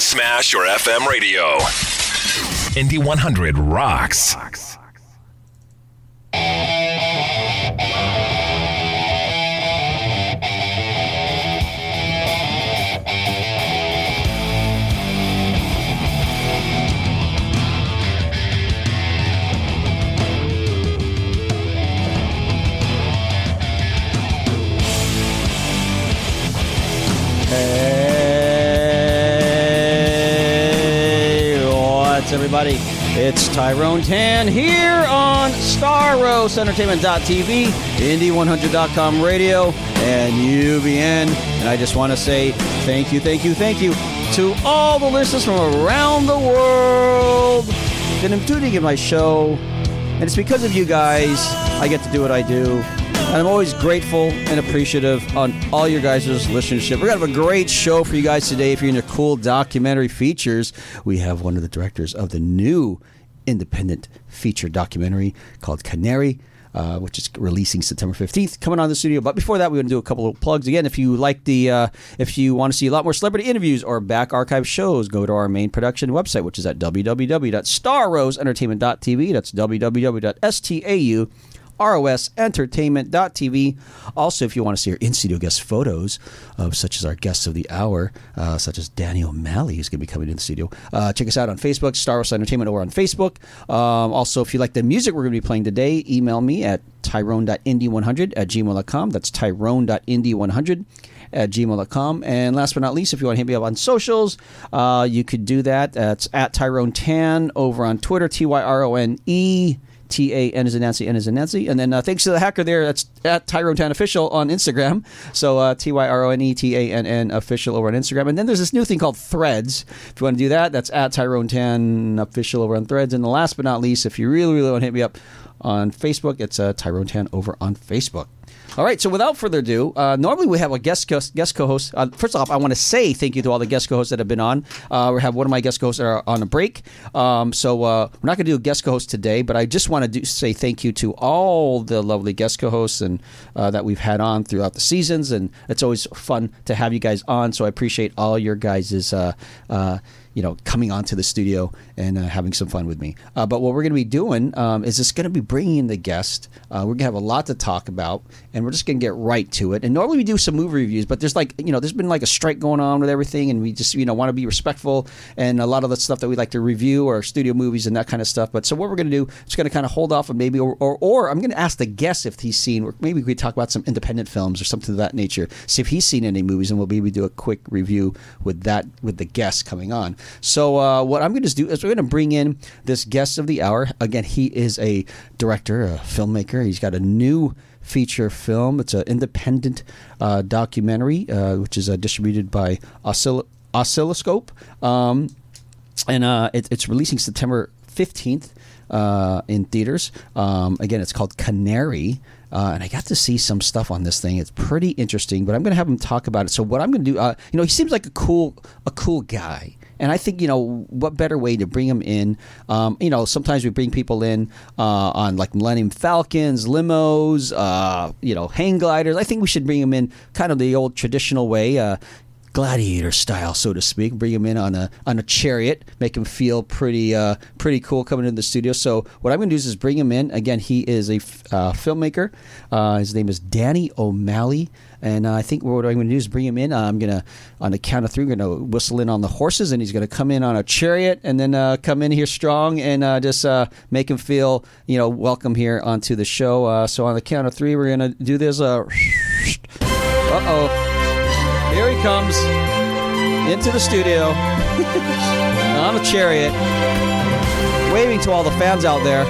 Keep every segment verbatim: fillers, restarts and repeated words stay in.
Smash your F M radio. Indy one hundred rocks. Hey, what's everybody? It's Tyrone Tan here on Star Rose Entertainment dot T V, Indy one hundred dot com radio, and U B N. And I just want to say thank you, thank you, thank you to all the listeners from around the world that are tuning in my show. And it's because of you guys I get to do what I do. And I'm always grateful and appreciative on all your guys' listenership. We're going to have a great show for you guys today. If you're into cool documentary features, we have one of the directors of the new independent feature documentary called Canary, uh, which is releasing September fifteenth, coming on the studio. But before that, we're going to do a couple of plugs. Again, if you like the, uh, if you want to see a lot more celebrity interviews or back archive shows, go to our main production website, which is at w w w dot star rose entertainment dot t v. That's w w w dot stau R O S entertainment dot t v. Also, if you want to see our in-studio guest photos of such as our guests of the hour, uh, such as Danny O'Malley, who's going to be coming in the studio, uh, check us out on Facebook, Star Wars Entertainment over on Facebook. Um, also, if you like the music we're going to be playing today, email me at tyrone dot indy one hundred at gmail dot com. That's tyrone dot indy one hundred at gmail dot com. And last but not least, if you want to hit me up on socials, uh, you could do that. That's at Tyrone Tan over on Twitter, T Y R O N E. T A N as in Nancy, N as in Nancy. And then uh, thanks to the hacker there, that's at Tyrone Tan Official on Instagram. So uh, T Y R O N E T A N N Official over on Instagram. And then there's this new thing called Threads. If you want to do that, that's at Tyrone Tan Official over on Threads. And the last but not least, if you really, really want to hit me up on Facebook, it's uh, Tyrone Tan over on Facebook. All right, so without further ado, uh, normally we have a guest co- guest co-host. Uh, first off, I want to say thank you to all the guest co-hosts that have been on. Uh, we have one of my guest co-hosts that are on a break, um, so uh, we're not going to do a guest co-host today, but I just want to do, say thank you to all the lovely guest co-hosts and uh, that we've had on throughout the seasons, and it's always fun to have you guys on, so I appreciate all your guys' uh, uh, you know, coming onto the studio and uh, having some fun with me. Uh, but what we're going to be doing um, is just going to be bringing in the guest. Uh, we're going to have a lot to talk about, and we're just going to get right to it. And normally we do some movie reviews, but there's like, you know, there's been like a strike going on with everything, and we just, you know, want to be respectful, and a lot of the stuff that we like to review are studio movies and that kind of stuff. But so what we're going to do is going to kind of hold off and maybe, or, or, or I'm going to ask the guest if he's seen, or maybe we could talk about some independent films or something of that nature, see if he's seen any movies, and we'll maybe do a quick review with that, with the guest coming on. So, uh, what I'm going to do is we're going to bring in this guest of the hour. Again, he is a director, a filmmaker. He's got a new feature film. It's an independent uh, documentary, uh, which is uh, distributed by Oscill- Oscilloscope. Um, and uh, it, it's releasing September fifteenth uh, in theaters. Um, again, it's called Canary. Uh, and I got to see some stuff on this thing. It's pretty interesting, but I'm going to have him talk about it. So what I'm going to do, uh, you know, he seems like a cool, a cool guy. And I think, you know, what better way to bring him in? Um, you know, sometimes we bring people in uh, on like Millennium Falcons, limos, uh, you know, hang gliders. I think we should bring him in kind of the old traditional way, uh, gladiator style, so to speak. Bring him in on a on a chariot, make him feel pretty uh, pretty cool coming into the studio. So what I'm going to do is, is bring him in. Again, he is a uh, filmmaker. Uh, his name is Danny O'Malley. And uh, I think what I'm going to do is bring him in. Uh, I'm going to, on the count of three, we're going to whistle in on the horses, and he's going to come in on a chariot, and then uh, come in here strong and uh, just uh, make him feel, you know, welcome here onto the show. Uh, so on the count of three, we're going to do this. Uh oh, here he comes into the studio on a chariot, waving to all the fans out there.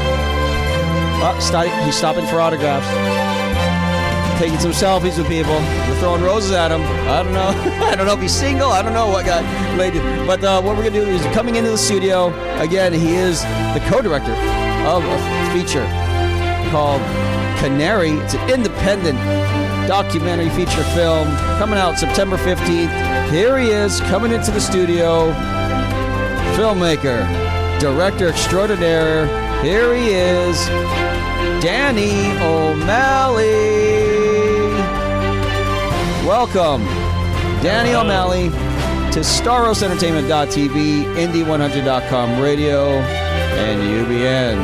Oh, stop, he's stopping for autographs. Taking some selfies with people. We're throwing roses at him. I don't know. I don't know if he's single. I don't know what guy. Lady. But uh, what we're going to do is coming into the studio. Again, he is the co-director of a feature called Canary. It's an independent documentary feature film coming out September fifteenth. Here he is coming into the studio. Filmmaker, director extraordinaire. Here he is. Danny O'Malley. Welcome, Danny O'Malley, to Staros Entertainment dot T V, Indy one hundred dot com radio, and U B N.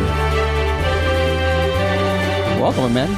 Welcome, man.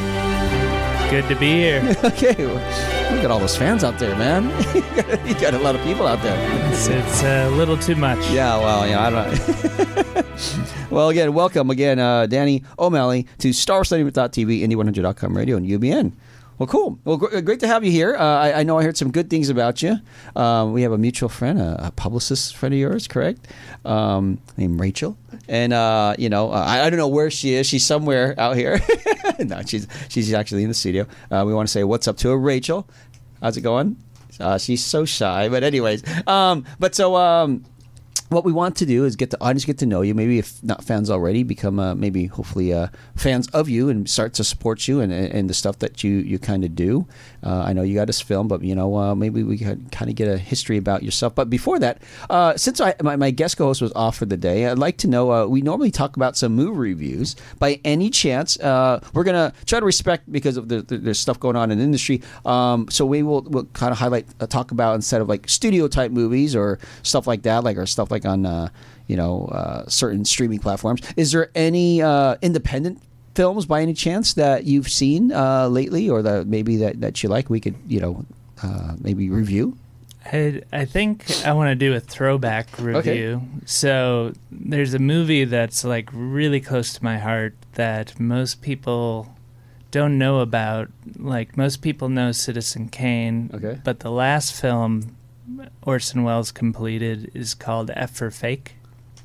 Good to be here. Okay, well, look at all those fans out there, man. You got a lot of people out there. It's, it's a little too much. Yeah, well, yeah, I don't know. Well, again, welcome again, uh, Danny O'Malley to Staros Entertainment dot T V, Indy one hundred dot com radio, and U B N. Well, cool. Well, gr- great to have you here. Uh, I, I know I heard some good things about you. Um, we have a mutual friend, a, a publicist friend of yours, correct? Um, named Rachel. And, uh, you know, uh, I, I don't know where she is. She's somewhere out here. No, she's she's actually in the studio. Uh, we want to say what's up to her, Rachel. How's it going? Uh, she's so shy. But anyways, um, but so... Um, what we want to do is get the audience get to know you. Maybe if not fans already, become uh, maybe hopefully uh, fans of you and start to support you and, and the stuff that you, you kind of do. Uh, I know you got this film, but you know uh, maybe we can kind of get a history about yourself. But before that, uh, since I my, my guest co-host was off for the day, I'd like to know. Uh, we normally talk about some movie reviews. By any chance, uh, we're gonna try to respect because of the, the there's stuff going on in the industry. Um, so we will we'll kind of highlight uh, talk about instead of like studio type movies or stuff like that, like or stuff like on uh, you know uh, certain streaming platforms. Is there any uh, independent films by any chance that you've seen uh, lately, or that maybe that, that you like? We could you know uh, maybe review. I, I think I want to do a throwback review. Okay. So there's a movie that's like really close to my heart that most people don't know about. Like most people know Citizen Kane, Okay. but the last film Orson Welles completed is called F for Fake.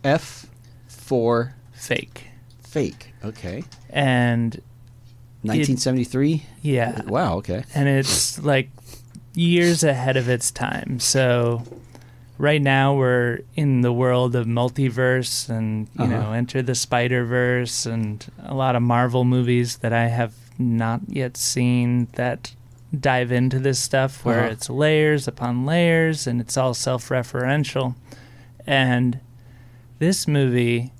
F for Fake. Fake. Okay. And nineteen seventy-three. yeah. Wow. Okay. And it's like years ahead of its time. So right now we're in the world of multiverse and, you Uh-huh. know, Enter the Spider-Verse and a lot of Marvel movies that I have not yet seen that dive into this stuff where Uh-huh. it's layers upon layers and it's all self-referential. And this movie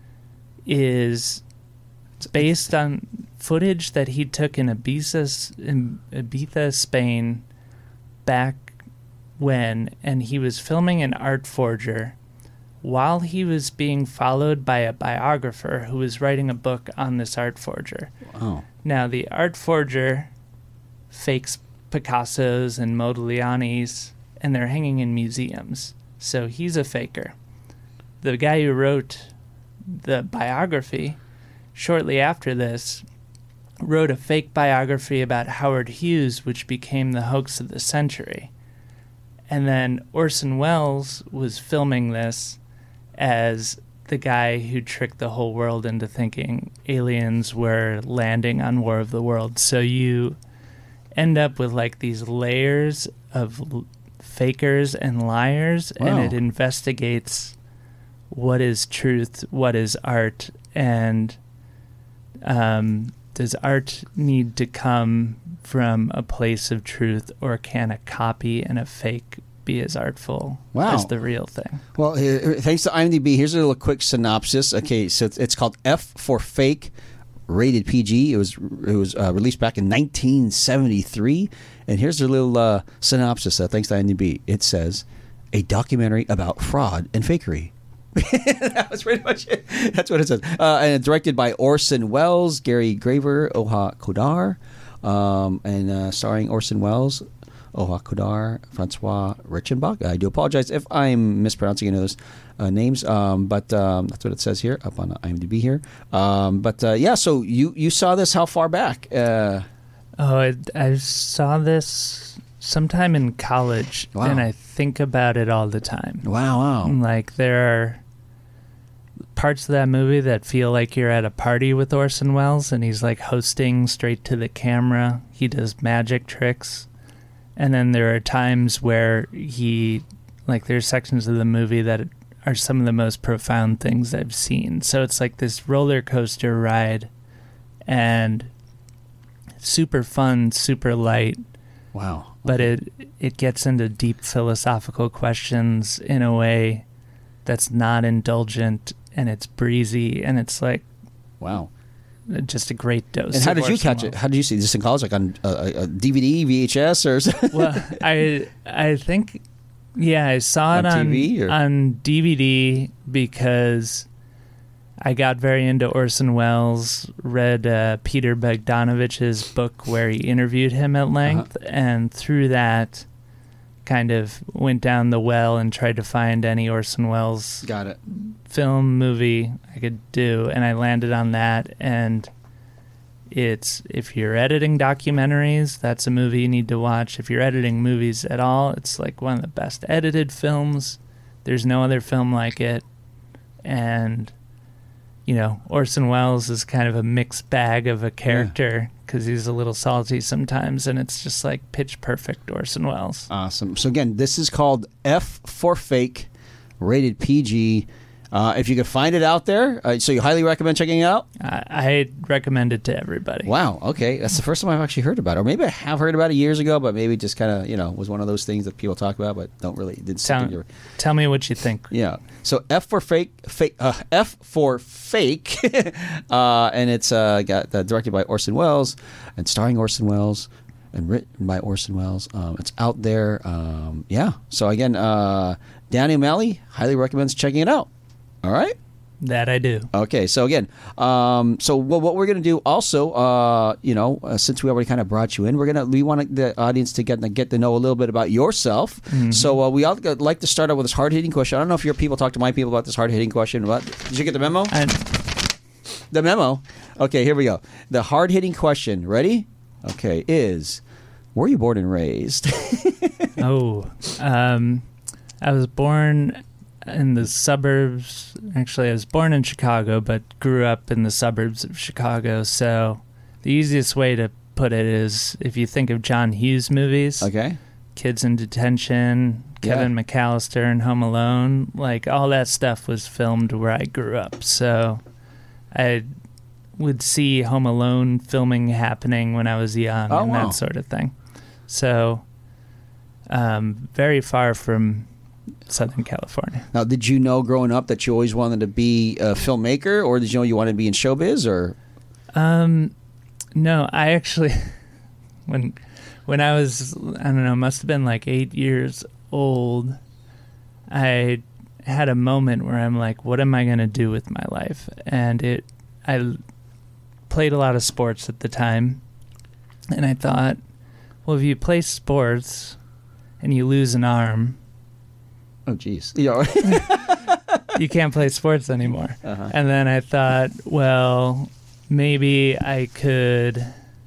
is based on footage that he took in Ibiza, in Ibiza, Spain, back when, and he was filming an art forger while he was being followed by a biographer who was writing a book on this art forger. Oh. Now, the art forger fakes Picassos and Modigliani's, and they're hanging in museums. So he's a faker. The guy who wrote the biography, shortly after this, wrote a fake biography about Howard Hughes, which became the hoax of the century. And then Orson Welles was filming this as the guy who tricked the whole world into thinking aliens were landing on War of the Worlds. So you end up with like these layers of l- fakers and liars, Wow. and it investigates what is truth, what is art, and um, does art need to come from a place of truth, or can a copy and a fake be as artful Wow. as the real thing? Well, here, thanks to IMDb, here's a little quick synopsis. Okay, so it's, it's called F for Fake, rated P G. It was it was uh, released back in nineteen seventy-three, and here's a little uh, synopsis. Uh, thanks to IMDb, it says a documentary about fraud and fakery. That was pretty much it. That's what it says. Uh, and directed by Orson Welles, Gary Graver, Oha Kodar, um, and uh, starring Orson Welles, Oha Kodar, Francois Reichenbach. I do apologize if I'm mispronouncing any of those uh, names, um, but um, that's what it says here up on IMDb here. Um, but uh, yeah, so you, you saw this how far back? Uh, Oh, I, I saw this sometime in college, Wow. and I think about it all the time. wow, wow. Like, there are parts of that movie that feel like you're at a party with Orson Welles, and he's like hosting straight to the camera. He does magic tricks. And then there are times where he, like, there's sections of the movie that are some of the most profound things I've seen. So it's like this roller coaster ride, and super fun, super light. Wow. But it it gets into deep philosophical questions in a way that's not indulgent, and it's breezy, and it's like Wow. just a great dose. And how of did you Orson catch it? Welles. How did you see this in college? Like on uh, a D V D, V H S, or something? Well, I I think Yeah, I saw it On on, T V, or- on D V D because I got very into Orson Welles, read uh, Peter Bogdanovich's book where he interviewed him at length, uh-huh. and through that kind of went down the well and tried to find any Orson Welles got it. film movie I could do, and I landed on that. And it's, if you're editing documentaries, that's a movie you need to watch. If you're editing movies at all, it's like one of the best edited films. There's no other film like it. And you know, Orson Welles is kind of a mixed bag of a character because yeah. he's a little salty sometimes, and it's just like pitch perfect Orson Welles. Awesome. So again, this is called F for Fake, rated P G. Uh, if you could find it out there, uh, so you highly recommend checking it out? I, I recommend it to everybody. Wow, okay. That's the first time I've actually heard about it. Or maybe I have heard about it years ago, but maybe just kind of, you know, was one of those things that people talk about, but don't really, didn't stick Tell, in your... tell me what you think. Yeah. So F for Fake, fake uh, F for Fake, uh, and it's uh, got uh, directed by Orson Welles and starring Orson Welles and written by Orson Welles. Um, it's out there. Um, yeah. So again, uh, Danny O'Malley highly recommends checking it out. All right. That I do. Okay. So again, um, so what, what we're going to do also, uh, you know, uh, since we already kind of brought you in, we're gonna we want the audience to get get to know a little bit about yourself. Mm-hmm. So uh, we all like to start out with this hard hitting question. I don't know if your people talk to my people about this hard hitting question. What did you get the memo? I... The memo. Okay. Here we go. The hard hitting question. Ready? Okay. Is where you born and raised? oh, um, I was born in the suburbs. Actually, I was born in Chicago, but grew up in the suburbs of Chicago. So the easiest way to put it is if you think of John Hughes movies, okay, Kids in Detention, Kevin yeah. McAllister, and Home Alone, like all that stuff was filmed where I grew up. So I would see Home Alone filming happening when I was young oh, and wow. that sort of thing. So um, very far from Southern California. Now, did you know growing up that you always wanted to be a filmmaker, or did you know you wanted to be in showbiz, or? Um, no, I actually, when when I was, I don't know, must have been like eight years old, I had a moment where I'm like, what am I going to do with my life? And it, I played a lot of sports at the time, and I thought, well, if you play sports and you lose an arm, oh, geez. You know. you can't play sports anymore. Uh-huh. And then I thought, well, maybe I could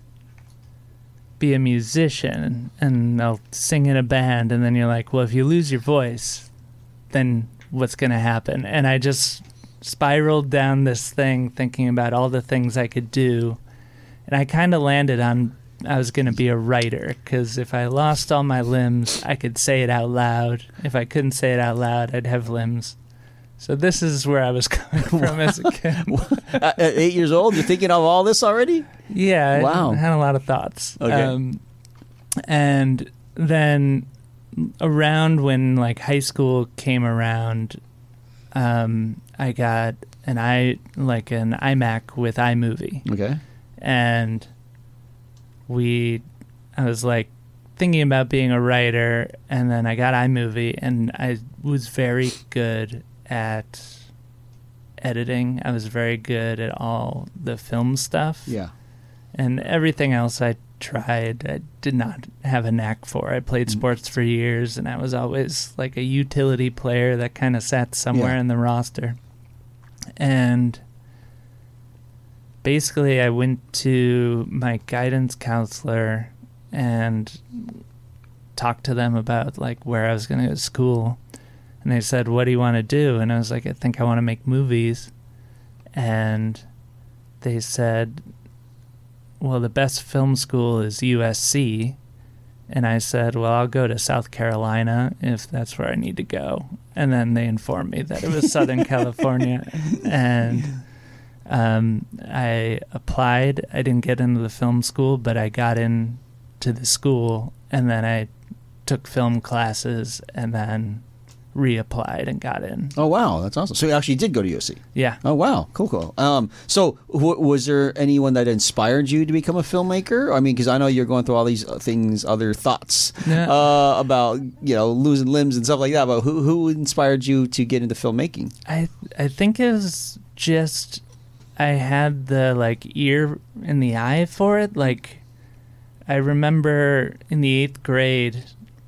be a musician and I'll sing in a band. And then you're like, well, if you lose your voice, then what's going to happen? And I just spiraled down this thing thinking about all the things I could do. And I kind of landed on I was going to be a writer, because if I lost all my limbs, I could say it out loud. If I couldn't say it out loud, I'd have limbs. So this is where I was coming from as a kid. At eight years old, you're thinking of all this already? Yeah. Wow. I had a lot of thoughts. Okay. Um, and then around when like high school came around, um, I got an i like an iMac with iMovie. Okay. And we, I was like thinking about being a writer, and then I got iMovie, and I was very good at editing. I was very good at all the film stuff. Yeah. And everything else I tried, I did not have a knack for. I played sports for years, and I was always like a utility player that kind of sat somewhere yeah. in the roster. And basically, I went to my guidance counselor and talked to them about like where I was going to go to school. And they said, what do you want to do? And I was like, I think I want to make movies. And they said, well, the best film school is U S C. And I said, well, I'll go to South Carolina if that's where I need to go. And then they informed me that it was Southern California. And um, I applied. I didn't get into the film school, but I got into the school. And then I took film classes and then reapplied and got in. Oh, wow. That's awesome. So you actually did go to U S C? Yeah. Oh, wow. Cool, cool. Um, so w- was there anyone that inspired you to become a filmmaker? I mean, because I know you're going through all these things, other thoughts Yeah. uh, about, you know, losing limbs and stuff like that. But who, who inspired you to get into filmmaking? I I think it was just I had the like ear in the eye for it. Like I remember in the eighth grade,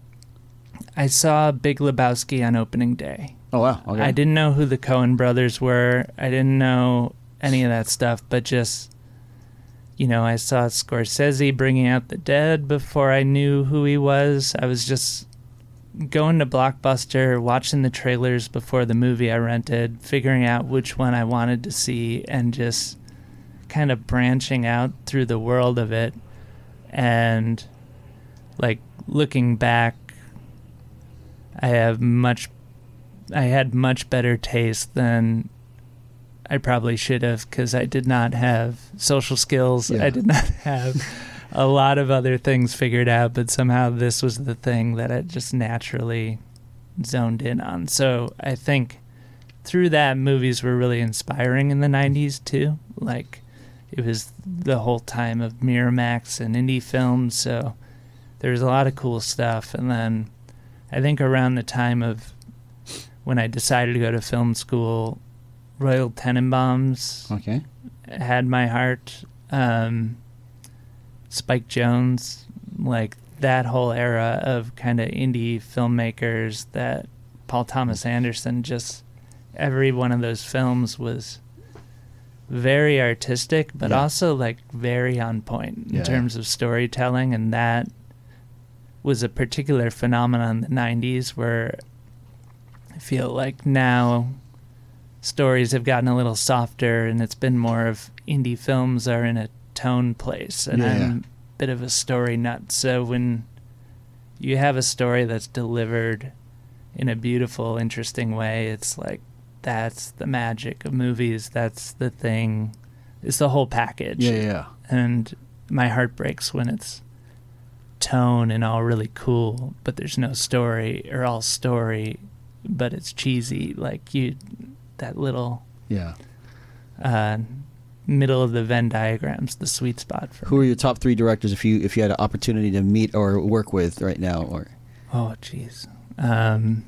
I saw Big Lebowski on opening day. Oh, wow. Okay. I didn't know who the Coen brothers were. I didn't know any of that stuff, but just, you know, I saw Scorsese bringing out the dead before I knew who he was. I was just going to Blockbuster, watching the trailers before the movie I rented, figuring out which one I wanted to see, and just kind of branching out through the world of it. And, like, looking back, I have much, I had much better taste than I probably should have, because I did not have social skills. Yeah. I did not have a lot of other things figured out, but somehow this was the thing that I just naturally zoned in on. So I think through that, movies were really inspiring in the nineties too. Like, it was the whole time of Miramax and indie films, so there was a lot of cool stuff. And then I think around the time of when I decided to go to film school, Royal Tenenbaums Okay. had my heart. Um, Spike Jonze, like that whole era of kind of indie filmmakers that Paul Thomas Anderson, just every one of those films was very artistic, but Yeah. also like very on point in Yeah. terms of storytelling. And that was a particular phenomenon in the nineties where I feel like now stories have gotten a little softer and it's been more of indie films are in a tone place, and Yeah. I'm a bit of a story nut. So when you have a story that's delivered in a beautiful, interesting way, it's like that's the magic of movies. That's the thing. It's the whole package. Yeah, yeah. And my heart breaks when it's tone and all really cool, but there's no story, or all story, but it's cheesy. Like you, that little Yeah. uh, middle of the Venn diagram's the sweet spot for Who me. are your top three directors if you if you had an opportunity to meet or work with right now? Or Oh, jeez. Um,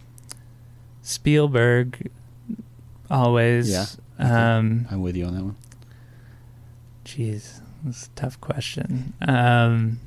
Spielberg, always. Yeah. Um, I'm with you on that one. Jeez, that's a tough question. Um,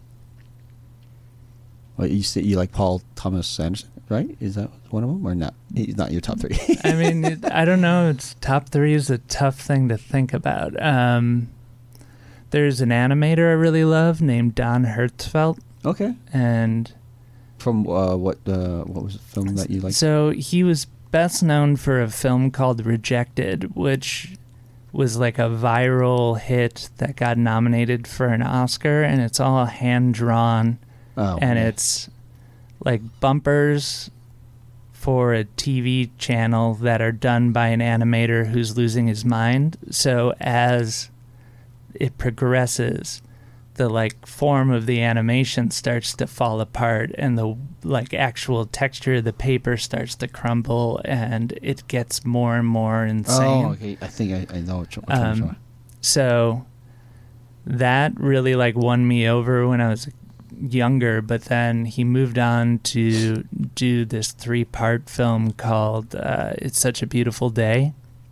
Well, you say you like Paul Thomas Anderson, right? Is that one of them or not? He's not your top three. I mean, it, I don't know. It's top three is a tough thing to think about. Um, there's an animator I really love named Don Hertzfeldt, Okay. and From uh, what uh, what was the film that you liked? so he was best known for a film called Rejected, which was like a viral hit that got nominated for an Oscar, and it's all hand drawn, Oh, and yeah. it's like bumpers for a T V channel that are done by an animator who's losing his mind. So as it progresses, the like form of the animation starts to fall apart, and the like actual texture of the paper starts to crumble, and it gets more and more insane. Oh, okay. I think I, I know which, which one you're Um, talking So that really like won me over when I was younger, but then he moved on to do this three-part film called uh, It's Such a Beautiful Day,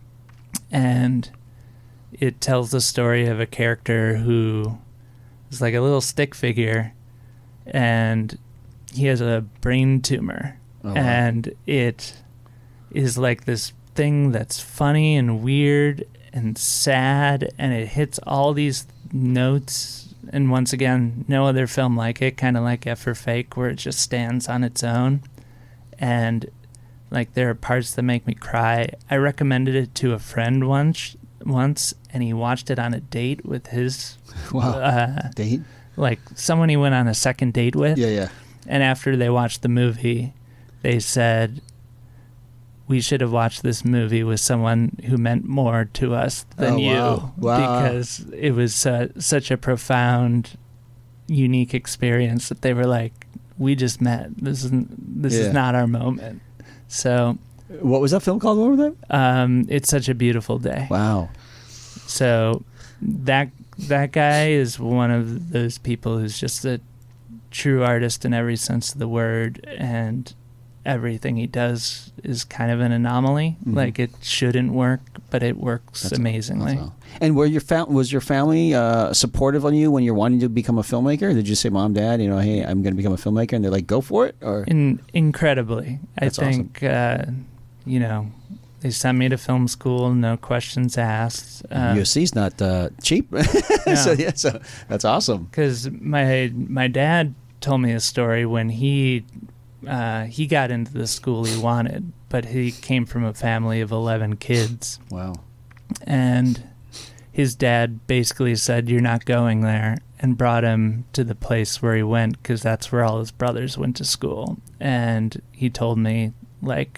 and it tells the story of a character who is like a little stick figure, and he has a brain tumor. Oh, wow. And it is like this thing that's funny and weird and sad, and it hits all these notes. And once again, no other film like it, kind of like F for Fake, where it just stands on its own. And like there are parts that make me cry. I recommended it to a friend once, once, and he watched it on a date with his, Wow. uh, Date? like someone he went on a second date with. Yeah, yeah. And after they watched the movie, they said, we should have watched this movie with someone who meant more to us than Oh, you. wow. Wow. Because it was uh, such a profound, unique experience that they were like, we just met. This isn't, this Yeah. is not our moment. So, What was that film called? What was that? um, It's Such a Beautiful Day. Wow. So that that guy is one of those people who's just a true artist in every sense of the word, and everything he does is kind of an anomaly. Mhm. Like, it shouldn't work, but it works That's- amazingly. that's all. And were your fa- was your family uh, supportive on you when you're wanting to become a filmmaker? Did you say, "Mom, Dad, you know, hey, I'm going to become a filmmaker," and they're like, "Go for it"? Or In, incredibly. That's I think, uh, you know, they sent me to film school, no questions asked. Uh, U S C's not uh, cheap, so yeah, so that's awesome. Because my my dad told me a story when he uh, he got into the school he wanted, but he came from a family of eleven kids, Wow. and his dad basically said, "You're not going there," and brought him to the place where he went, because that's where all his brothers went to school. And he told me, like,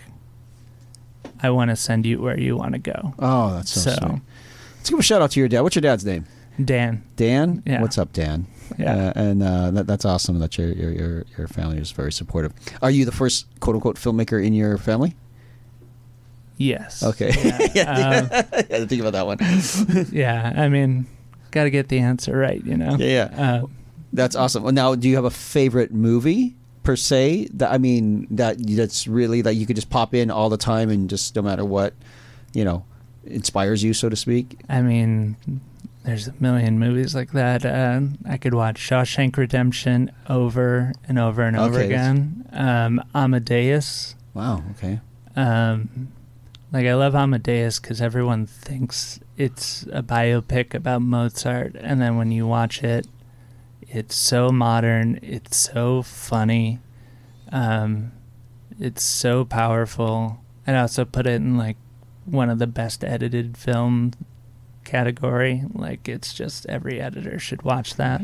I want to send you where you want to go. Oh, that's so, So- sweet. Let's give a shout out to your dad. What's your dad's name? Dan. Dan. Yeah. What's up, Dan? Yeah. Uh, and uh, that, that's awesome that your, your your your family is very supportive. Are you the first quote unquote filmmaker in your family? Yes. Okay. Yeah. Um, I had to think about that one. yeah. I mean, got to get the answer right, you know? Yeah, yeah. Uh, That's awesome. Well, now, do you have a favorite movie per se? That I mean, that that's really that you could just pop in all the time and just no matter what, you know, inspires you, so to speak. I mean, there's a million movies like that. Uh, I could watch Shawshank Redemption over and over and over Okay, that's- again. Um, Amadeus. Wow. Okay. Um, like, I love Amadeus because everyone thinks it's a biopic about Mozart, and then when you watch it, it's so modern, it's so funny, um, it's so powerful. I'd also put it in, like, one of the best edited film category. Like, it's just every editor should watch that.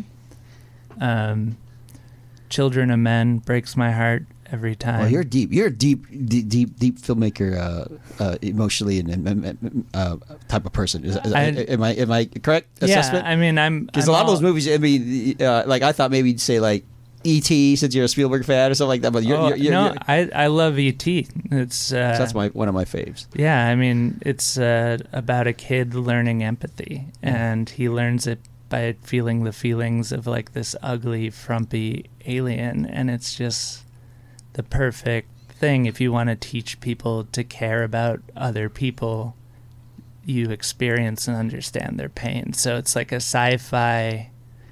Um, Children of Men breaks my heart every time. Well, you're deep. You're a deep, deep, deep, deep filmmaker, uh, uh, emotionally and, and, and uh, type of person. Is, is, I- am I am I correct yeah, assessment? I mean, I'm Because a I'm lot of all- those movies, I mean, uh, like I thought maybe you'd say like E T since you're a Spielberg fan or something like that. But you're, Oh, you're, you're, no, you're- I I love E T. It's uh, that's my one of my faves. yeah. I mean, it's uh, about a kid learning empathy, and he learns it by feeling the feelings of, like, this ugly, frumpy alien, and it's just the perfect thing if you want to teach people to care about other people. You experience and understand their pain. So it's like a sci-fi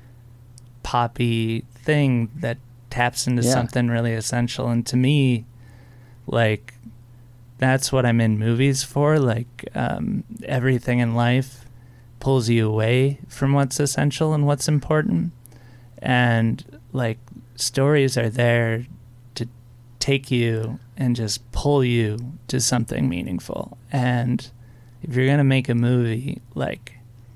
poppy thing that taps into Yeah. something really essential. And to me, like, that's what I'm in movies for. Like, um, everything in life pulls you away from what's essential and what's important. And, like, stories are there to take you and just pull you to something meaningful. And if you're going to make a movie, like,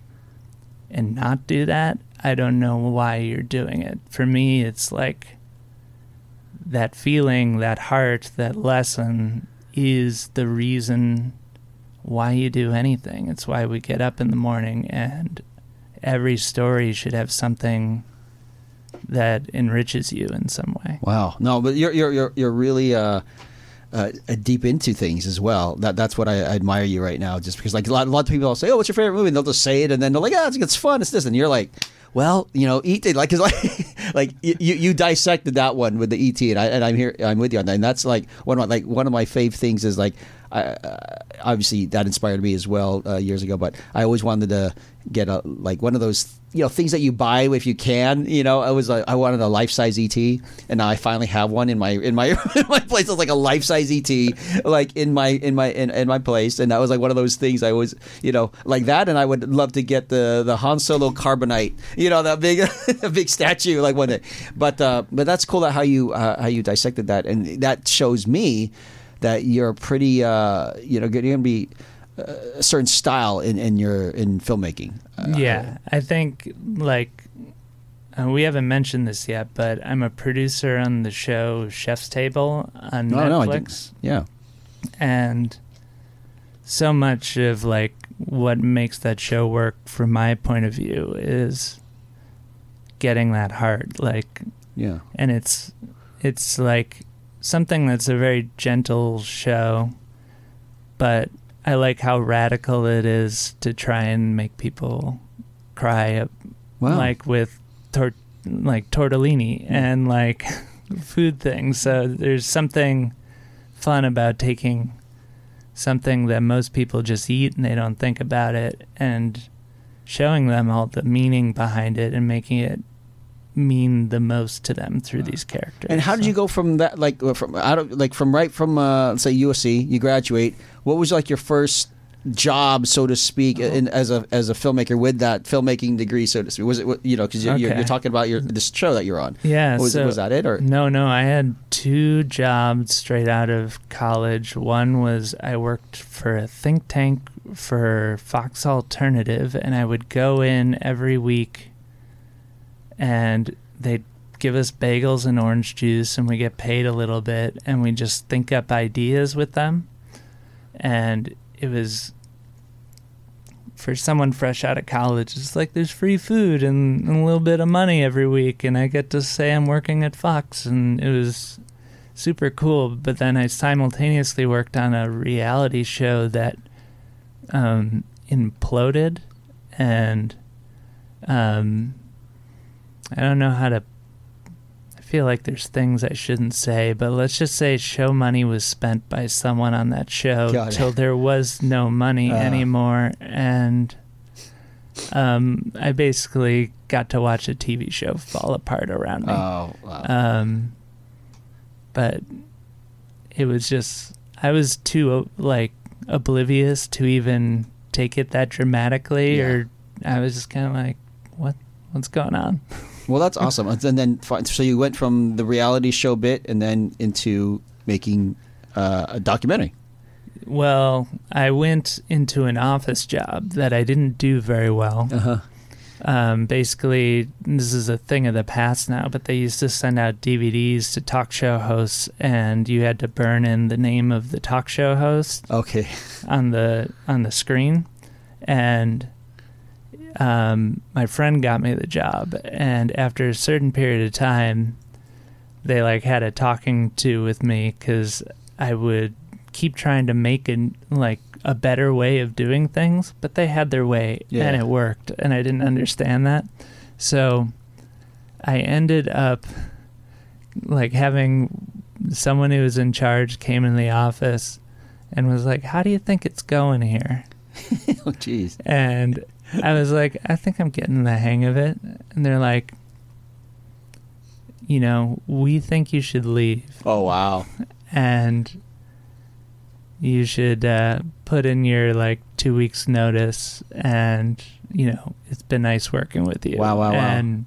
and not do that, I don't know why you're doing it. For me, it's like that feeling, that heart, that lesson is the reason why you do anything. It's why we get up in the morning, and every story should have something that enriches you in some way. Wow. No, but you're you're you're you're really uh, uh, deep into things as well. That that's what I, I admire you right now. Just because like a lot, a lot of people will say, "Oh, what's your favorite movie?" And they'll just say it, and then they're like, "Ah, it's, it's fun. It's this," and you're like, "Well, you know, E T." Like, cause like, like you you dissected that one with the E T, and I and I'm here, I'm with you on that. And that's like one of my, like one of my fave things is like, I, uh, obviously that inspired me as well uh, years ago. But I always wanted to get a like one of those, you know, things that you buy if you can. You know, I was like, I wanted a life size E T, and now I finally have one in my in my in my place. It's like a life size E T, like in my in my in, in my place, and that was like one of those things I always, you know, like that. And I would love to get the the Han Solo carbonite, you know, that big a big statue like one day. But uh, but that's cool that how you uh, how you dissected that, and that shows me that you're pretty, uh, you know, you're going to be a certain style in, in your in filmmaking. Uh, Yeah, I think, like, uh, we haven't mentioned this yet, but I'm a producer on the show Chef's Table on No, no, I didn't. Netflix. Yeah. And so much of, like, what makes that show work from my point of view is getting that heart. Like, Yeah. and it's it's like something that's a very gentle show, but I like how radical it is to try and make people cry, Wow. like with tor- like tortellini and like food things. So there's something fun about taking something that most people just eat and they don't think about it, and showing them all the meaning behind it and making it mean the most to them through these characters. And how did So- you go from that, like from out of like from right from uh, let's say U S C, you graduate. What was like your first job, so to speak, in, as a as a filmmaker with that filmmaking degree, so to speak? Was it, you know, because you're, you're, Okay. you're talking about your this show that you're on? Yeah, Was, so was that it or? No, no, I had two jobs straight out of college. One was I worked for a think tank for Fox Alternative, and I would go in every week and they'd give us bagels and orange juice, and we get paid a little bit, and we just think up ideas with them. And it was, for someone fresh out of college, it's like there's free food and, and a little bit of money every week, and I get to say I'm working at Fox, and it was super cool. But then I simultaneously worked on a reality show that um, imploded, and um, I don't know how to, I feel like there's things I shouldn't say, but let's just say show money was spent by someone on that show Got it. till there was no money Uh. anymore. And um, I basically got to watch a T V show fall apart around me. Oh, wow. Um, but it was just, I was too uh, like oblivious to even take it that dramatically, Yeah. or I was just kind of like, what, what's going on? Well, that's awesome. And then, fi- so you went from the reality show bit and then into making uh, a documentary. Well, I went into an office job that I didn't do very well. Uh-huh. Um, basically, this is a thing of the past now, but they used to send out D V Ds to talk show hosts, and you had to burn in the name of the talk show host Okay. on the on the screen. And um, my friend got me the job, and after a certain period of time, they like had a talking to with me because I would keep trying to make a, like a better way of doing things, but they had their way Yeah. and it worked, and I didn't understand that. So I ended up like having someone who was in charge came in the office and was like, "How do you think it's going here?" Oh, jeez. And I was like, "I think I'm getting the hang of it." And they're like, "You know, we think you should leave, Oh, wow. and you should uh, put in your like two weeks notice, and you know, it's been nice working with you." Wow, wow, wow. And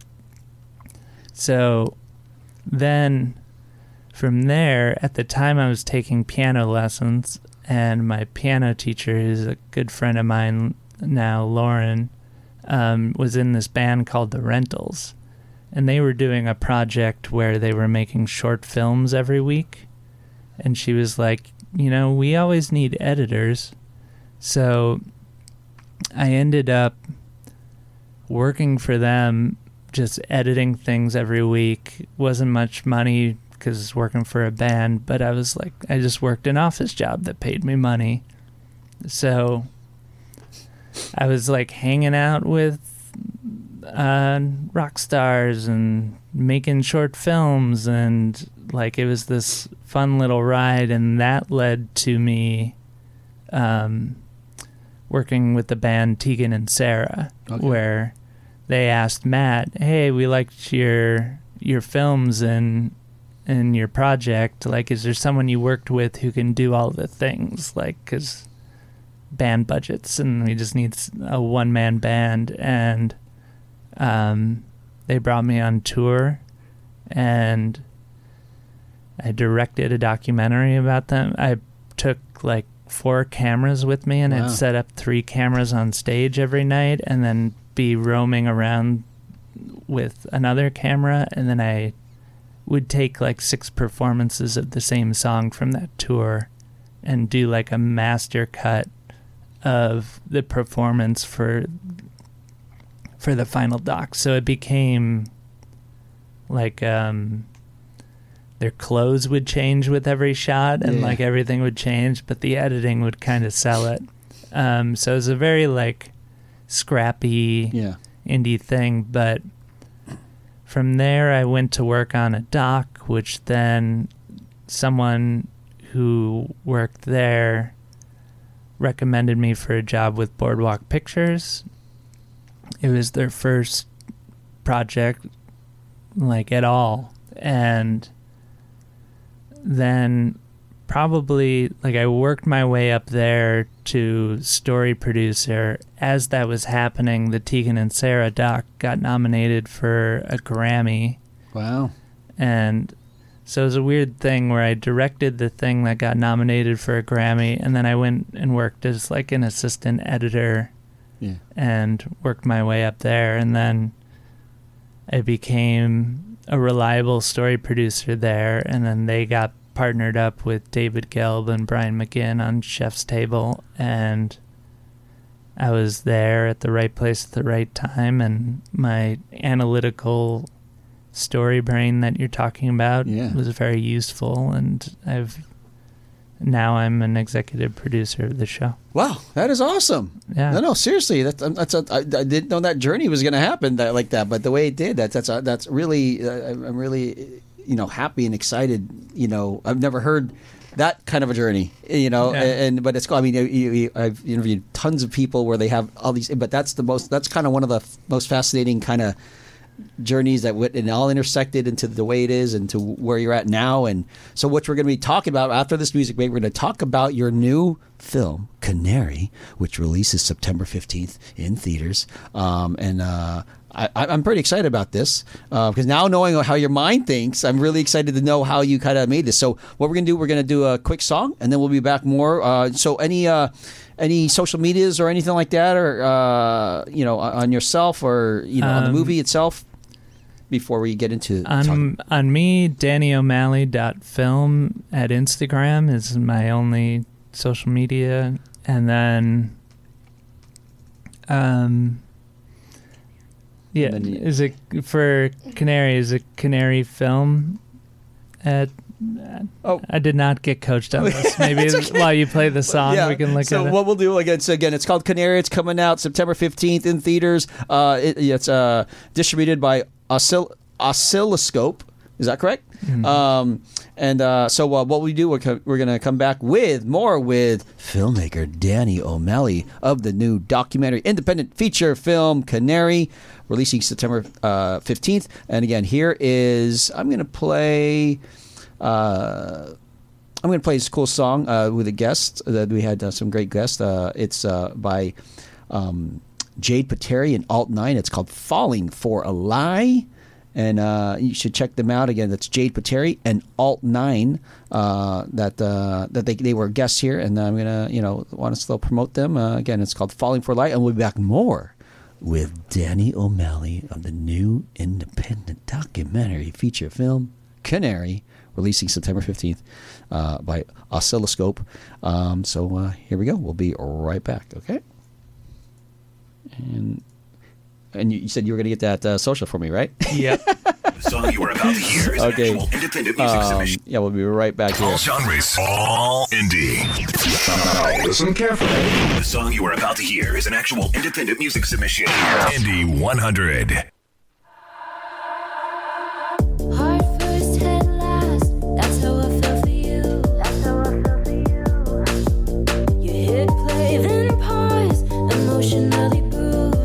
so then from there, at the time I was taking piano lessons, and my piano teacher, who's a good friend of mine now, Lauren, um, was in this band called The Rentals. And they were doing a project where they were making short films every week. And she was like, you know, we always need editors. So I ended up working for them, just editing things every week. Wasn't much money because working for a band, but I was like, I just worked an office job that paid me money. So I was like hanging out with uh, rock stars and making short films, and like it was this fun little ride, and that led to me um, working with the band Tegan and Sarah, Okay. where they asked Matt, "Hey, we liked your your films and and your project. Like, is there someone you worked with who can do all the things? Like, because band budgets, and we just need a one man band." And um, they brought me on tour, and I directed a documentary about them. I took like four cameras with me, and Wow. I'd set up three cameras on stage every night, and then be roaming around with another camera, and then I would take like six performances of the same song from that tour and do like a master cut of the performance for for the final doc. So it became like um their clothes would change with every shot, and Yeah. like everything would change, but the editing would kind of sell it. Um, so it was a very like scrappy Yeah. indie thing. But from there, I went to work on a doc, which then someone who worked there recommended me for a job with Boardwalk Pictures. It was their first project, like, at all. And then probably, like, I worked my way up there to story producer. As that was happening, the Tegan and Sarah doc got nominated for a Grammy. Wow. And so it was a weird thing where I directed the thing that got nominated for a Grammy, and then I went and worked as like an assistant editor Yeah. and worked my way up there. And then I became a reliable story producer there, and then they got partnered up with David Gelb and Brian McGinn on Chef's Table, and I was there at the right place at the right time, and my analytical story brain that you're talking about Yeah. was very useful, and I've now I'm an executive producer of the show. Wow, that is awesome. Yeah. No, no, seriously, that's that's a, I, I didn't know that journey was going to happen that like that, but the way it did, that's that's that's really uh, I'm really you know happy and excited. You know, I've never heard that kind of a journey. You know, Yeah. and but it's cool. I mean, you, you, I've interviewed tons of people where they have all these, but that's the most. That's kind of one of the f- most fascinating kind of journeys that went and all intersected into the way it is and to where you're at now. And so what we're going to be talking about after this music break, we're going to talk about your new film Canary, which releases September fifteenth in theaters. Um, and uh, I, I'm pretty excited about this uh, because now knowing how your mind thinks, I'm really excited to know how you kind of made this. So what we're going to do, we're going to do a quick song and then we'll be back more. Uh, so any uh, any social medias or anything like that, or uh, you know, on yourself or you know, on the Um, movie itself, before we get into On talking. on me, Danny O'Malley dot film at Instagram is my only social media, and then um yeah, And then you- is it for Canary? Is it Canary Film at? Oh. I did not get coached on this. Maybe while you play the song, Yeah. we can look so at it. what we'll do again? So again, it's called Canary. It's coming out September fifteenth in theaters. Uh, it, it's uh, distributed by Oscill- Oscilloscope. Is that correct? Mm-hmm. Um, and uh, so uh, what we do, we're, co- we're going to come back with more with filmmaker Danny O'Malley of the new documentary independent feature film Canary, releasing September uh, fifteenth. And again, here is I'm going to play. Uh, I'm going to play this cool song uh, with a guest that we had uh, some great guests. Uh, it's uh, by um, Jade Pateri and Alt nine. It's called "Falling for a Lie," and uh, you should check them out. Again, that's Jade Pateri and Alt nine. Uh, that uh, that they they were guests here, and I'm gonna you know want to still promote them. Uh, again, it's called "Falling for a Lie," and we'll be back more with Danny O'Malley of the new independent documentary feature film Canary, releasing September fifteenth uh, by Oscilloscope. Um, so uh, here we go. We'll be right back, okay? And and you, you said you were going to get that uh, social for me, right? Yep. The song you are about to hear is Okay. an actual independent music Um, submission. yeah, we'll be right back here. All genres, all indie. Now listen carefully. The song you are about to hear is an actual independent music submission. Indie one hundred. Heart first, head last. That's how I felt for you. That's how I felt for you. You hit play, then pause, emotionally bruised.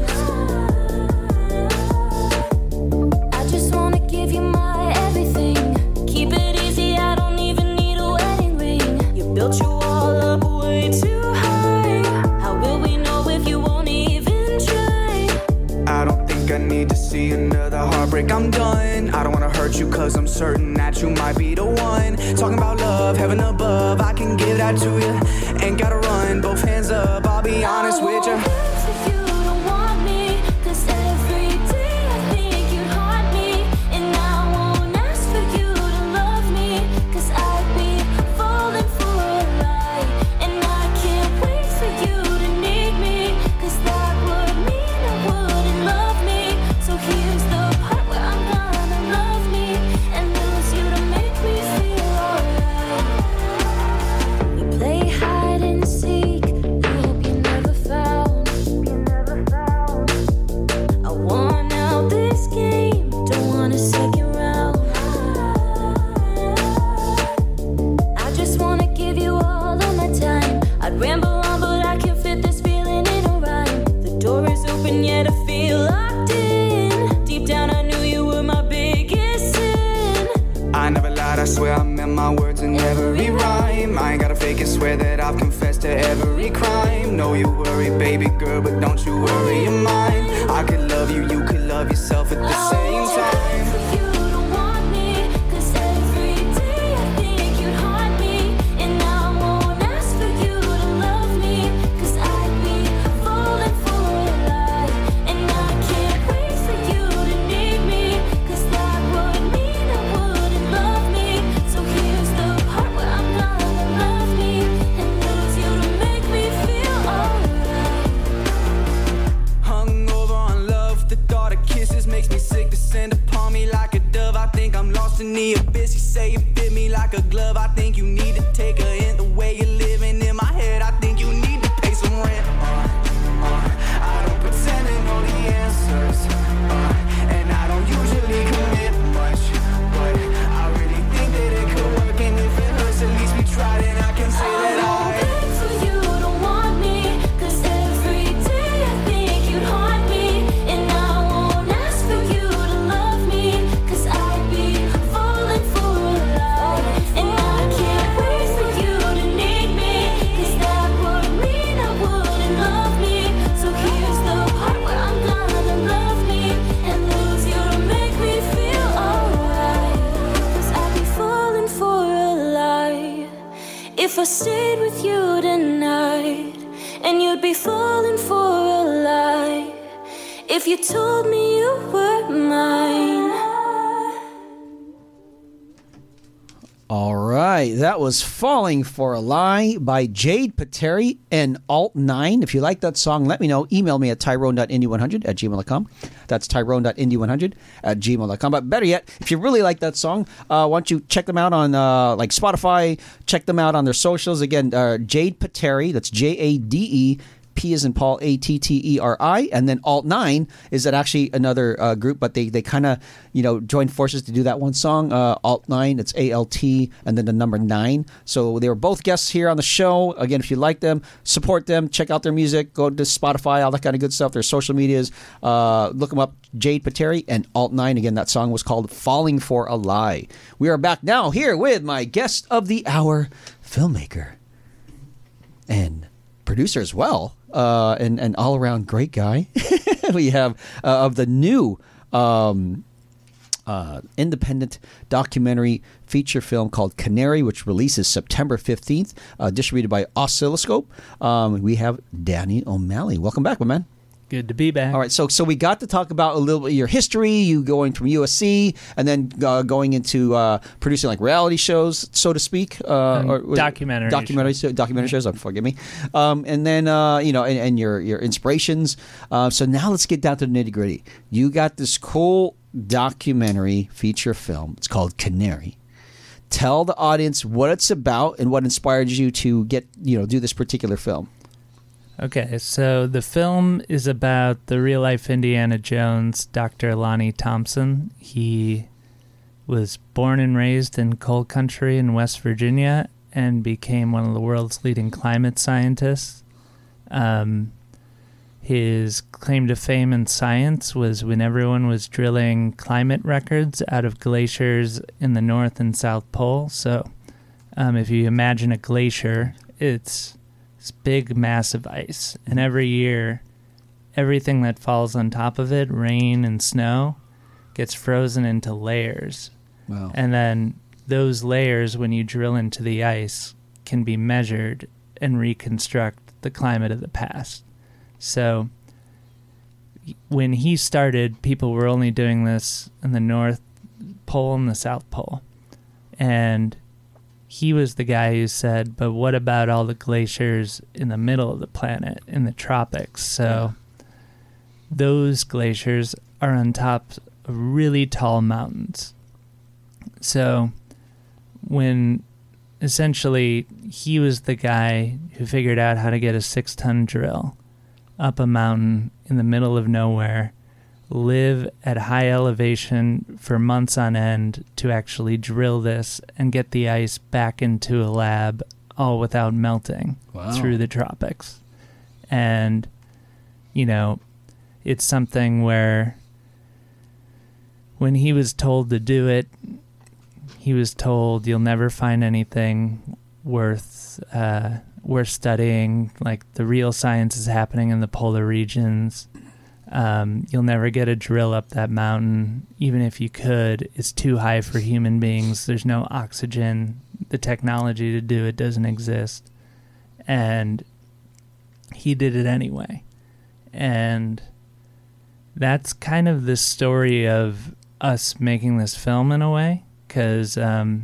I just wanna give you my everything. Keep it easy, I don't even need a wedding ring. You built your wall up way too high. How will we know if you won't even try? I don't think I need to see another heartbreak, I'm done. I don't wanna hurt you cause I'm certain that you might be the one. Talking about love, heaven above, I can give that to you. Ain't gotta run, both hands up, I'll be honest with you. If you don't want me, 'cause every day I think you'd haunt me. And I won't ask for you to love me, 'cause I'd be falling for a lie. And I can't wait for you to need me, 'cause that would mean I wouldn't love me. So here's the part where I'm gonna love me and lose you to make me swear I meant my words in every rhyme. I ain't gotta fake it, swear that I've confessed to every crime. Know you worry, baby girl, but don't you worry, you're mine. I could love you, you could love yourself at the same time. For you to want me, 'cause every day I think you'd haunt me. And I won't ask for you to love me, 'cause I'd be falling for a lie. And I can't wait for you to need me, 'cause that would mean I wouldn't love me. So here's the part where I'm gonna love me and lose you to make me feel alright. Hungover on love, the thought of kisses makes me sick. Descend upon me like a dove. I think I'm lost in the abyss. You say you fit me like a glove. I think you need to take a hint. The way you're living in my head, I think you need to pay some rent. Uh, uh, I don't pretend to know the answers, uh, and I don't usually commit much, but I really think that it could work. And if it hurts, at least we tried, and I can say that I. Wait for you to want me, 'cause every day I think you'd haunt me. And I won't ask for you to love me, 'cause I'd be falling for a lie. And I can't wait for you to need me, 'cause that would mean I wouldn't love me. So here's the part where I'm gonna love me and lose you to make me feel alright. 'Cause I'd be falling for a lie if I stayed with you tonight. And you'd be falling for a lie if you told me you were mine. All right, that was Falling for a Lie by Jade Pateri and Alt nine. If you like that song, let me know. Email me at tyrone dot indy one hundred at gmail dot com. That's tyrone dot indy one hundred at gmail dot com. But better yet, if you really like that song, uh, why don't you check them out on uh, like Spotify, check them out on their socials. Again, uh, Jade Pateri, that's J A D E P as in Paul, A T T E R I, and then Alt nine is that actually another uh, group, but they, they kind of, you know, joined forces to do that one song, uh, Alt nine, it's A L T, and then the number nine. So they were both guests here on the show. Again, if you like them, support them, check out their music, go to Spotify, all that kind of good stuff, their social medias, uh, look them up, Jade Pateri and Alt nine. Again, that song was called Falling for a Lie. We are back now here with my guest of the hour, filmmaker and producer as well, uh, and an all-around great guy. We have uh, of the new um, uh, independent documentary feature film called Canary, which releases September fifteenth, uh, distributed by Oscilloscope. Um, we have Danny O'Malley. Welcome back, my man. Good to be back. All right, so so we got to talk about a little bit of your history, you going from U S C, and then uh, going into uh, producing like reality shows, so to speak, uh, Um, or documentary documentary shows. documentary shows. Oh, forgive me. Um, and then uh, you know, and, and your your inspirations. Uh, so now let's get down to the nitty gritty. You got this cool documentary feature film. It's called Canary. Tell the audience what it's about and what inspired you to get you know do this particular film. Okay, so the film is about the real-life Indiana Jones, Doctor Lonnie Thompson. He was born and raised in coal country in West Virginia and became one of the world's leading climate scientists. Um, his claim to fame in science was when everyone was drilling climate records out of glaciers in the North and South Pole. So um, if you imagine a glacier, it's... It's big, massive ice. And every year, everything that falls on top of it, rain and snow, gets frozen into layers. Wow. And then those layers, when you drill into the ice, can be measured and reconstruct the climate of the past. So when he started, people were only doing this in the North Pole and the South Pole. And he was the guy who said, but what about all the glaciers in the middle of the planet, in the tropics? So those glaciers are on top of really tall mountains. So when essentially he was the guy who figured out how to get a six-ton drill up a mountain in the middle of nowhere, live at high elevation for months on end to actually drill this and get the ice back into a lab, all without melting Wow. through the tropics. And, you know, it's something where when he was told to do it, he was told, you'll never find anything worth uh, worth studying. Like, the real science is happening in the polar regions. Um, you'll never get a drill up that mountain. Even if you could, it's too high for human beings. There's no oxygen. The technology to do it doesn't exist. And he did it anyway. And that's kind of the story of us making this film in a way. Because, um,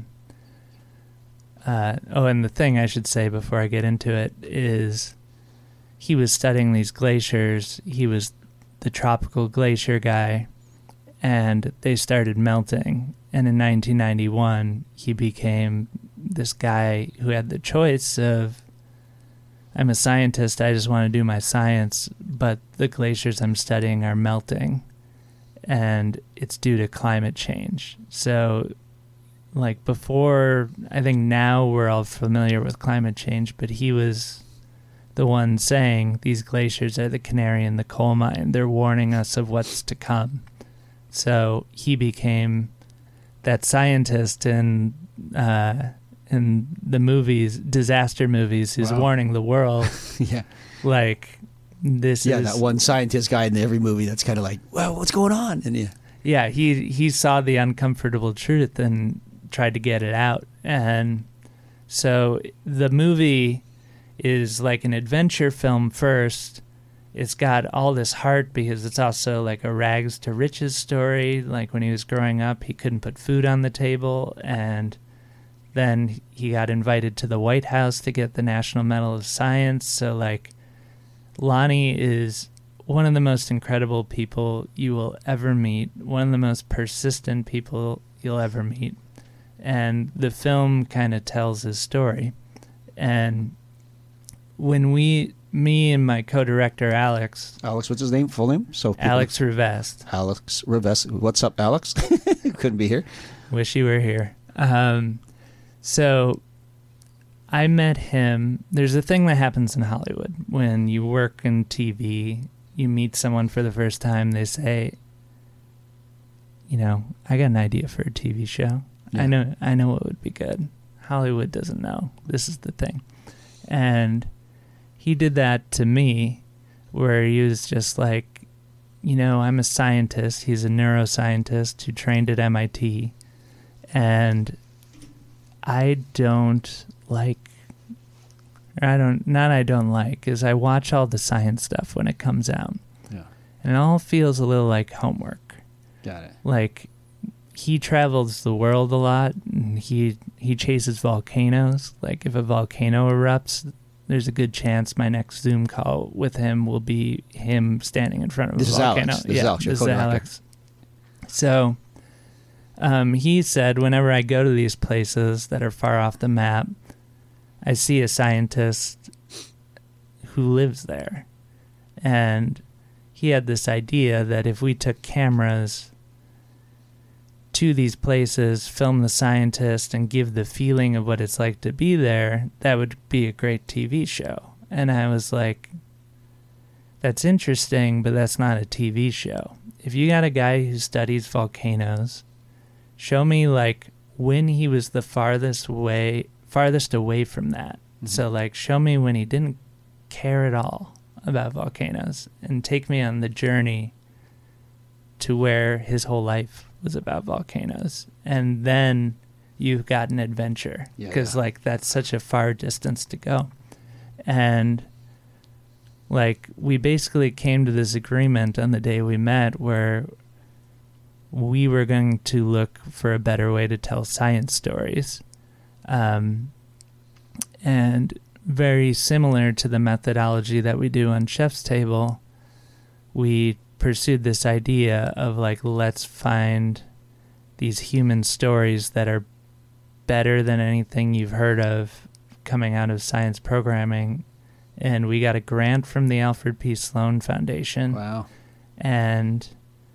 uh, oh, and the thing I should say before I get into it is he was studying these glaciers. He was the tropical glacier guy, and they started melting. And in nineteen ninety-one, he became this guy who had the choice of, I'm a scientist, I just want to do my science, but the glaciers I'm studying are melting, and it's due to climate change. So, like, before, I think now we're all familiar with climate change, but he was the one saying these glaciers are the canary in the coal mine. They're warning us of what's to come. So he became that scientist in uh, in the movies, disaster movies, who's Wow. warning the world. Yeah. Like, this Yeah, is... that one scientist guy in every movie that's kind of like, well, what's going on? And yeah. Yeah, he, he saw the uncomfortable truth and tried to get it out. And so the movie is like an adventure film first. It's got all this heart because it's also like a rags to riches story. Like, when he was growing up, he couldn't put food on the table, and then he got invited to the White House to get the National Medal of Science. So, like, Lonnie is one of the most incredible people you will ever meet, one of the most persistent people you'll ever meet. And the film kind of tells his story. And when we, me and my co-director, Alex... Alex, what's his name? Full name? So people- Alex Rivest. Alex Rivest. What's up, Alex? Couldn't be here. Wish you were here. Um, so I met him. There's a thing that happens in Hollywood. When you work in T V, you meet someone for the first time, they say, you know, I got an idea for a T V show. Yeah. I know I know what would be good. Hollywood doesn't know. This is the thing. And he did that to me, where he was just like, you know, I'm a scientist. He's a neuroscientist who trained at M I T. And I don't like, or I don't, not I don't like, is I watch all the science stuff when it comes out. Yeah. And it all feels a little like homework. Got it. Like, he travels the world a lot, and he he chases volcanoes. Like, if a volcano erupts, there's a good chance my next Zoom call with him will be him standing in front of This a is volcano. Alex. This yeah, is Alex, your this is co-director. Alex. So, um, he said, whenever I go to these places that are far off the map, I see a scientist who lives there. And he had this idea that if we took cameras to these places, film the scientist, and give the feeling of what it's like to be there, that would be a great T V show. And I was like, that's interesting, but that's not a T V show. If you got a guy who studies volcanoes, show me, like, when he was the farthest way, farthest away from that. Mm-hmm. So, like, show me when he didn't care at all about volcanoes, and take me on the journey to where his whole life was about volcanoes. And then you've got an adventure, because Yeah, yeah. like, that's such a far distance to go. And like, we basically came to this agreement on the day we met, where we were going to look for a better way to tell science stories. Um, and very similar to the methodology that we do on Chef's Table, we pursued this idea of, like, let's find these human stories that are better than anything you've heard of coming out of science programming. And we got a grant from the Alfred P. Sloan Foundation. Wow. And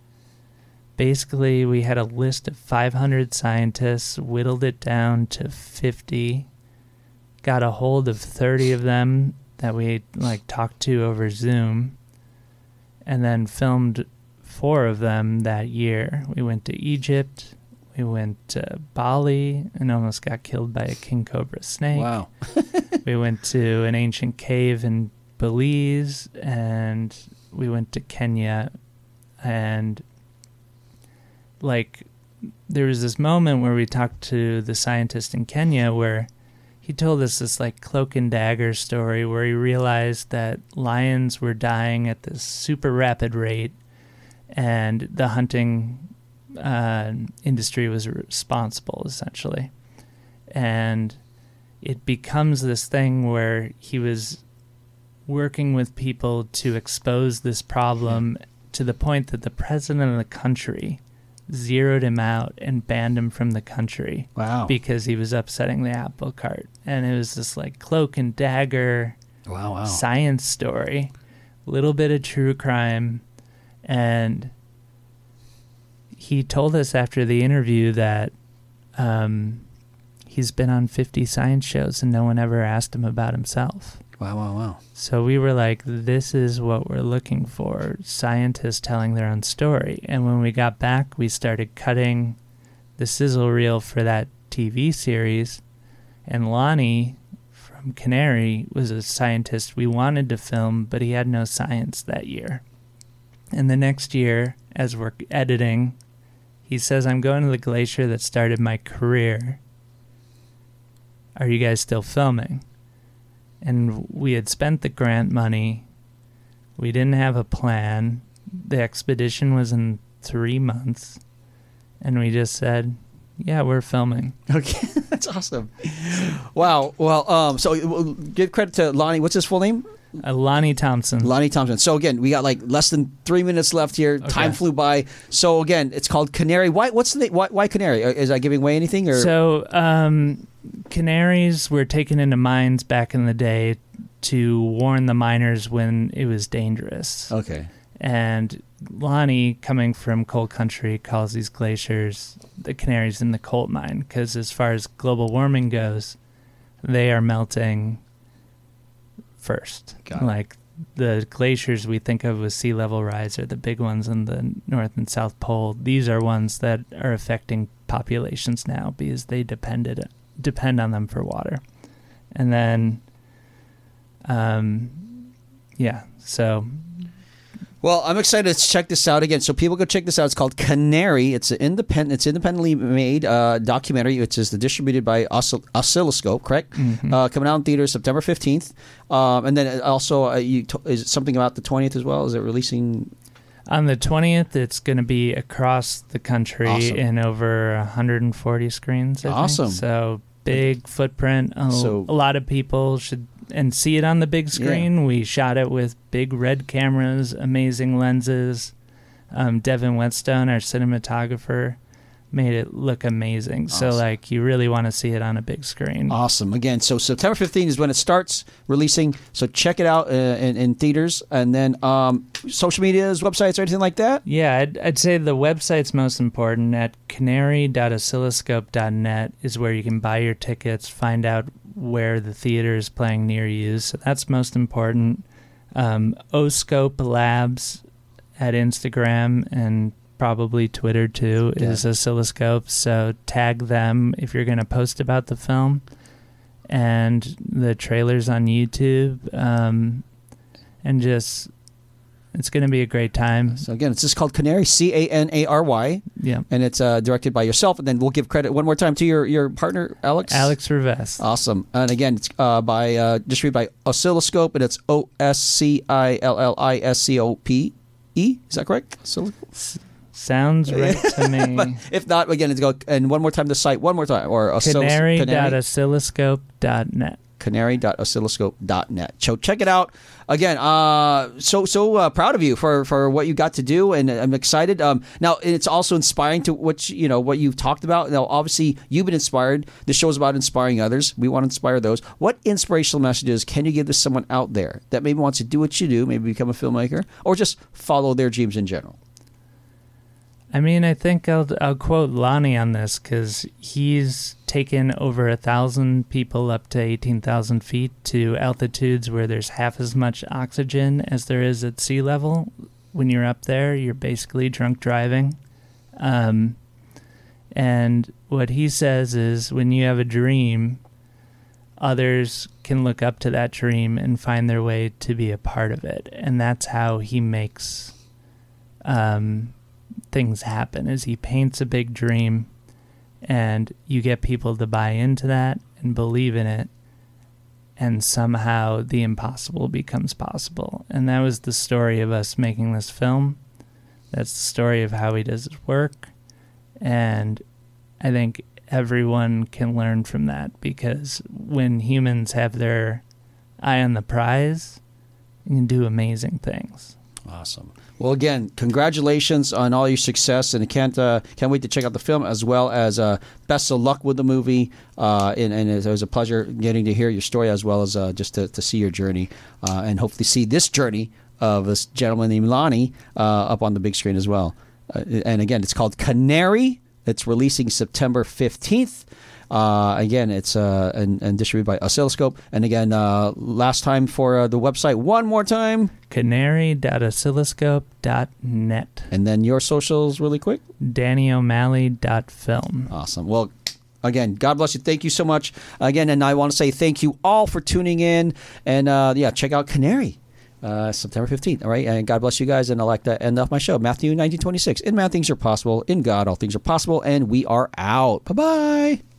basically we had a list of five hundred scientists, whittled it down to fifty, got a hold of thirty of them that we, like, talked to over Zoom, and then filmed four of them that year. We went to Egypt, We went to Bali and almost got killed by a king cobra snake. Wow. We went to an ancient cave in Belize, and we went to Kenya. And, like, there was this moment where we talked to the scientist in Kenya where he told us this, like, cloak and dagger story where he realized that lions were dying at this super rapid rate, and the hunting uh, industry was responsible, essentially. And it becomes this thing where he was working with people to expose this problem to the point that the president of the country zeroed him out and banned him from the country. Wow. Because he was upsetting the apple cart. And it was this, like, cloak and dagger Wow, wow. science story, little bit of true crime. And he told us after the interview that um, he's been on fifty science shows and no one ever asked him about himself. Wow, wow, wow. So we were like, this is what we're looking for, scientists telling their own story. And when we got back, we started cutting the sizzle reel for that T V series. And Lonnie from Canary was a scientist we wanted to film, but he had no science that year. And the next year, as we're editing, he says, I'm going to the glacier that started my career. Are you guys still filming? And we had spent the grant money. We didn't have a plan. The expedition was in three months. And we just said, yeah, we're filming. Okay, that's awesome. Wow. Well, um, so we'll give credit to Lonnie. What's his full name? Uh, Lonnie Thompson. Lonnie Thompson. So again, we got like less than three minutes left here. Okay. Time flew by. So again, it's called Canary. Why? What's the name? Why, why Canary? Is I giving away anything? Or So um, canaries were taken into mines back in the day to warn the miners when it was dangerous. okay. And Lonnie, coming from coal country, calls these glaciers the canaries in the coal mine because as far as global warming goes, they are melting first. Got it. Like the glaciers we think of as sea level rise are the big ones in the North and South Pole. These are ones that are affecting populations now because they depended depend on them for water. And then, um, yeah, so... Well, I'm excited to check this out again. So people go check this out. It's called Canary. It's an independent. It's independently made uh, documentary. It's just distributed by Oscill- Oscilloscope, correct? Mhm. Uh, coming out in theaters September fifteenth. Um, and then also, uh, you t- is it something about the twentieth as well? Is it releasing? On the twentieth, it's going to be across the country Awesome. in over one hundred forty screens. I think. Awesome. So big footprint. A, So- a lot of people should and see it on the big screen. We shot it with big red cameras, amazing lenses. Um, Devin Whetstone, our cinematographer, made it look amazing. So, Awesome. like, you really want to see it on a big screen. Awesome. Again, so September fifteenth is when it starts releasing. So check it out uh, in, in theaters. And then um, social medias, websites, or anything like that? Yeah, I'd, I'd say the website's most important. At canary dot oscilloscope dot net is where you can buy your tickets, find out where the theater is playing near you. So that's most important. Um, Oscope Labs at Instagram and probably Twitter too is Oscilloscope. So tag them if you're going to post about the film. And the trailer's on YouTube. Um, and just... It's going to be a great time. So again, it's just called Canary, C A N A R Y. Yeah. And it's uh, directed by yourself. And then we'll give credit one more time to your, your partner, Alex. Alex Rivest. Awesome. And again, it's uh, by uh, distributed by Oscilloscope, and it's O S C I L L I S C O P E. Is that correct? Oscilloscope? Sounds right to me. But if not, again, it's go and one more time the site, one more time, or Canary dot Canary. oscilloscope dot net. canary dot oscilloscope dot net. So check it out. Again, uh, so so uh, proud of you for, for what you got to do, and I'm excited. Um, now, it's also inspiring to what you, you know what you've talked about. Now, obviously, you've been inspired. This show is about inspiring others. We want to inspire those. What inspirational messages can you give to someone out there that maybe wants to do what you do, maybe become a filmmaker, or just follow their dreams in general? I mean, I think I'll I'll quote Lonnie on this because he's taken over a thousand people up to eighteen thousand feet to altitudes where there's half as much oxygen as there is at sea level. When you're up there, you're basically drunk driving. Um, And what he says is when you have a dream, others can look up to that dream and find their way to be a part of it. And that's how he makes um, things happen, is he paints a big dream and you get people to buy into that and believe in it. And somehow the impossible becomes possible. And that was the story of us making this film. That's the story of how he does his work. And I think everyone can learn from that, because when humans have their eye on the prize, you can do amazing things. Awesome. Well, again, congratulations on all your success, and I can't uh, can't wait to check out the film, as well as uh, best of luck with the movie. Uh, and, and it was a pleasure getting to hear your story, as well as uh, just to, to see your journey, uh, and hopefully see this journey of this gentleman named Lonnie uh, up on the big screen as well. Uh, and again, it's called Canary. It's releasing September fifteenth. Uh, again, it's uh, and, and distributed by Oscilloscope. And again, uh, last time for uh, the website, one more time. canary dot oscilloscope dot net. And then your socials really quick. danny o'malley dot film. Awesome. Well, again, God bless you. Thank you so much. Again, and I want to say thank you all for tuning in. And uh, yeah, check out Canary. Uh, September fifteenth. All right. And God bless you guys. And I'd like to end off my show. Matthew nineteen twenty-six. In man, things are possible. In God, all things are possible. And we are out. Bye-bye.